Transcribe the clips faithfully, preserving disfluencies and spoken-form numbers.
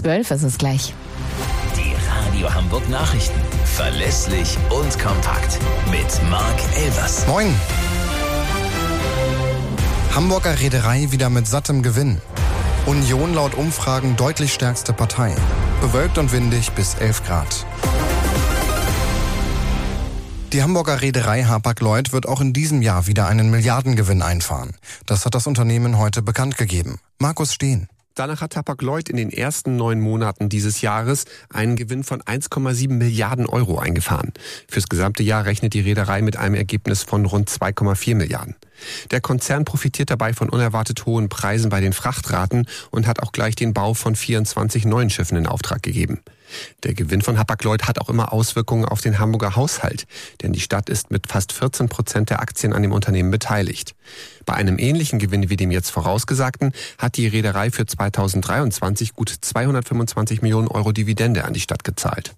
zwölf ist es gleich. Die Radio Hamburg Nachrichten. Verlässlich und kompakt. Mit Marc Elvers. Moin. Hamburger Reederei wieder mit sattem Gewinn. Union laut Umfragen deutlich stärkste Partei. Bewölkt und windig bis elf Grad. Die Hamburger Reederei Hapag-Lloyd wird auch in diesem Jahr wieder einen Milliardengewinn einfahren. Das hat das Unternehmen heute bekannt gegeben. Markus Steen. Danach hat Hapag-Lloyd in den ersten neun Monaten dieses Jahres einen Gewinn von eins Komma sieben Milliarden Euro eingefahren. Fürs gesamte Jahr rechnet die Reederei mit einem Ergebnis von rund zwei Komma vier Milliarden. Der Konzern profitiert dabei von unerwartet hohen Preisen bei den Frachtraten und hat auch gleich den Bau von vierundzwanzig neuen Schiffen in Auftrag gegeben. Der Gewinn von Hapag-Lloyd hat auch immer Auswirkungen auf den Hamburger Haushalt, denn die Stadt ist mit fast vierzehn Prozent der Aktien an dem Unternehmen beteiligt. Bei einem ähnlichen Gewinn wie dem jetzt vorausgesagten hat die Reederei für zweitausenddreiundzwanzig gut zweihundertfünfundzwanzig Millionen Euro Dividende an die Stadt gezahlt.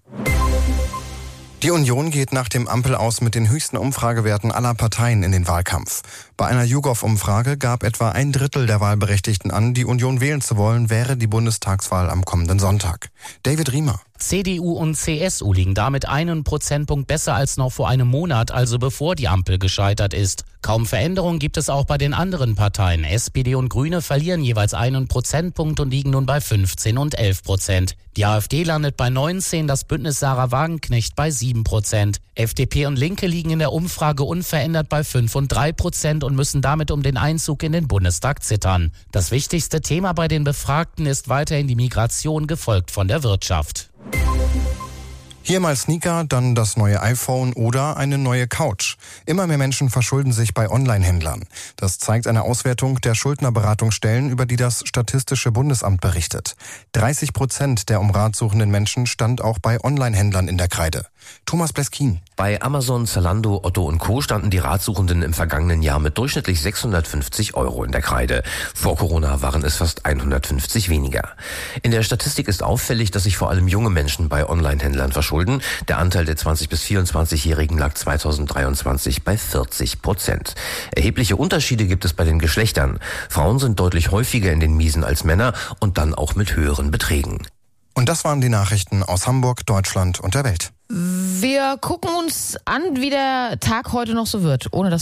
Die Union geht nach dem Ampel-Aus mit den höchsten Umfragewerten aller Parteien in den Wahlkampf. Bei einer YouGov-Umfrage gab etwa ein Drittel der Wahlberechtigten an, die Union wählen zu wollen, wäre die Bundestagswahl am kommenden Sonntag. David Riemer. C D U und C S U liegen damit einen Prozentpunkt besser als noch vor einem Monat, also bevor die Ampel gescheitert ist. Kaum Veränderung gibt es auch bei den anderen Parteien. S P D und Grüne verlieren jeweils einen Prozentpunkt und liegen nun bei fünfzehn und elf Prozent. Die AfD landet bei neunzehn, das Bündnis Sarah Wagenknecht bei sieben Prozent. F D P und Linke liegen in der Umfrage unverändert bei fünf und drei Prozent und müssen damit um den Einzug in den Bundestag zittern. Das wichtigste Thema bei den Befragten ist weiterhin die Migration, gefolgt von der Wirtschaft. Hier mal Sneaker, dann das neue iPhone oder eine neue Couch. Immer mehr Menschen verschulden sich bei Online-Händlern. Das zeigt eine Auswertung der Schuldnerberatungsstellen, über die das Statistische Bundesamt berichtet. dreißig Prozent der um Rat suchenden Menschen stand auch bei Online-Händlern in der Kreide. Thomas Bleskin. Bei Amazon, Zalando, Otto und Co. standen die Ratsuchenden im vergangenen Jahr mit durchschnittlich sechshundertfünfzig Euro in der Kreide. Vor Corona waren es fast hundertfünfzig weniger. In der Statistik ist auffällig, dass sich vor allem junge Menschen bei Online-Händlern verschulden. Der Anteil der zwanzig- bis vierundzwanzigjährigen lag zweitausenddreiundzwanzig bei vierzig Prozent. Erhebliche Unterschiede gibt es bei den Geschlechtern. Frauen sind deutlich häufiger in den Miesen als Männer und dann auch mit höheren Beträgen. Und das waren die Nachrichten aus Hamburg, Deutschland und der Welt. Wir gucken uns an, wie der Tag heute noch so wird, ohne dass